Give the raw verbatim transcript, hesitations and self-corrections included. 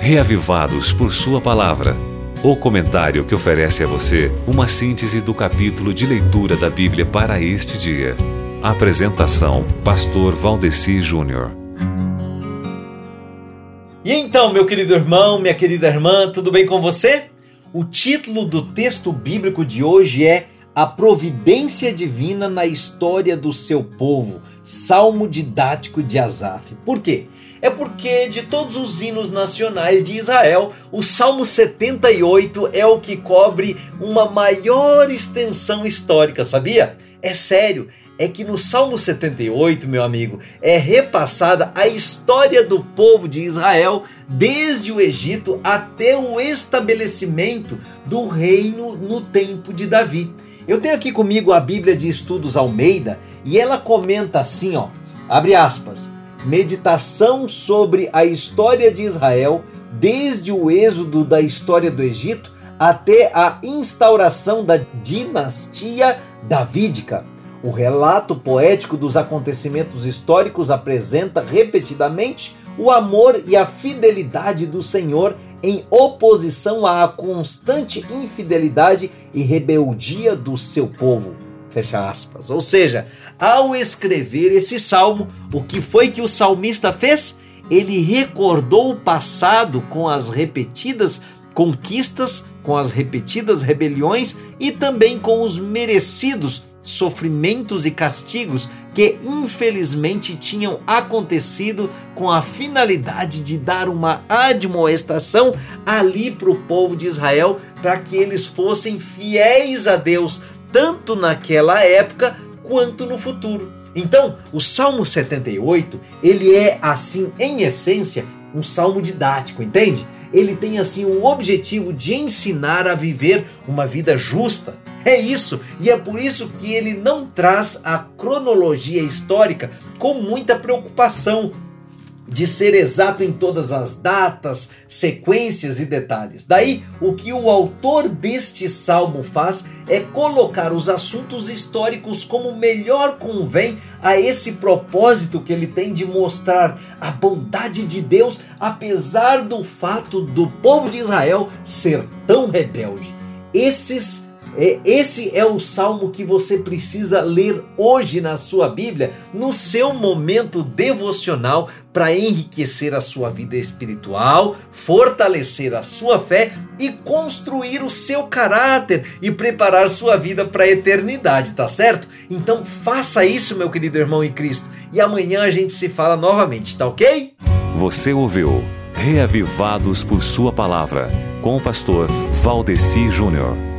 Reavivados por Sua Palavra. O comentário que oferece a você uma síntese do capítulo de leitura da Bíblia para este dia. Apresentação: Pastor Valdeci Júnior. E então, meu querido irmão, minha querida irmã, tudo bem com você? O título do texto bíblico de hoje é A Providência Divina na História do Seu Povo, Salmo Didático de Asaf. Por quê? É porque de todos os hinos nacionais de Israel, o Salmo setenta e oito é o que cobre uma maior extensão histórica, sabia? É sério, é que no Salmo setenta e oito, meu amigo, é repassada a história do povo de Israel desde o Egito até o estabelecimento do reino no tempo de Davi. Eu tenho aqui comigo a Bíblia de Estudos Almeida e ela comenta assim, ó, abre aspas, meditação sobre a história de Israel desde o êxodo da história do Egito até a instauração da dinastia davídica. O relato poético dos acontecimentos históricos apresenta repetidamente o amor e a fidelidade do Senhor em oposição à constante infidelidade e rebeldia do seu povo. Fecha aspas. Ou seja, ao escrever esse salmo, o que foi que o salmista fez? Ele recordou o passado com as repetidas conquistas, com as repetidas rebeliões e também com os merecidos sofrimentos e castigos que infelizmente tinham acontecido com a finalidade de dar uma admoestação ali para o povo de Israel, para que eles fossem fiéis a Deus, tanto naquela época quanto no futuro. Então, o Salmo setenta e oito, ele é assim, em essência, um salmo didático, entende? Ele tem assim o objetivo de ensinar a viver uma vida justa. É isso, e é por isso que ele não traz a cronologia histórica com muita preocupação de ser exato em todas as datas, sequências e detalhes. Daí, o que o autor deste salmo faz é colocar os assuntos históricos como melhor convém a esse propósito que ele tem de mostrar a bondade de Deus, apesar do fato do povo de Israel ser tão rebelde. Esses Esse é o salmo que você precisa ler hoje na sua Bíblia, no seu momento devocional, para enriquecer a sua vida espiritual, fortalecer a sua fé e construir o seu caráter e preparar sua vida para a eternidade, tá certo? Então faça isso, meu querido irmão em Cristo, e amanhã a gente se fala novamente, tá ok? Você ouviu Reavivados por Sua Palavra, com o pastor Valdeci Júnior.